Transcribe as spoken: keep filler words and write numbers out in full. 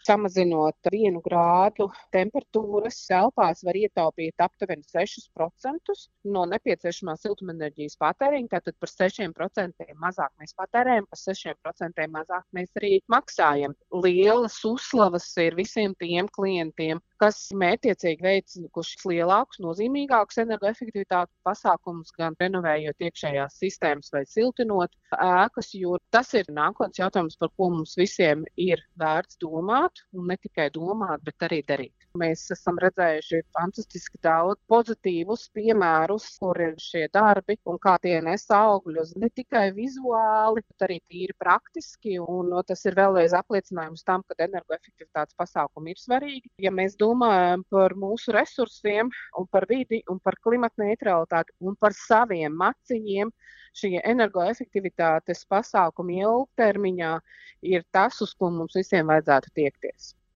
Samazinot vienu grādu temperatūras telpās var ietaupīt aptuveni sešus procentus no nepieciešamā siltumenerģijas patēriņa. Tātad par sešiem procentiem mazāk mēs patērējam, par sešiem procentiem mazāk mēs arī maksājam. Lielas uzslavas ir visiem tiem klientiem, kas mērķiecīgi veikuši lielākus, nozīmīgākus energoefektivitātes pasākumus, gan renovējot iekšējās sistēmas vai siltinot ēkas, jo tas ir nākotnes jautājums, par ko mums visiem ir vērts domāt, un ne tikai domāt, bet arī darīt. Mēs esam redzējuši fantastiski daudz pozitīvus piemērus, kur ir šie darbi un kā tie nes augļus ne tikai vizuāli, bet arī tīri praktiski, un tas ir vēlreiz apliecinājums tam, ka energoefektivitātes pasākumi ir svarīgi. Ja mēs domājam par mūsu resursiem un par vidi un par klimatneitralitāti un par saviem maciņiem, šie energoefektivitātes pasākumi ilgtermiņā ir tas, uz ko mums visiem vajadzētu tiekties.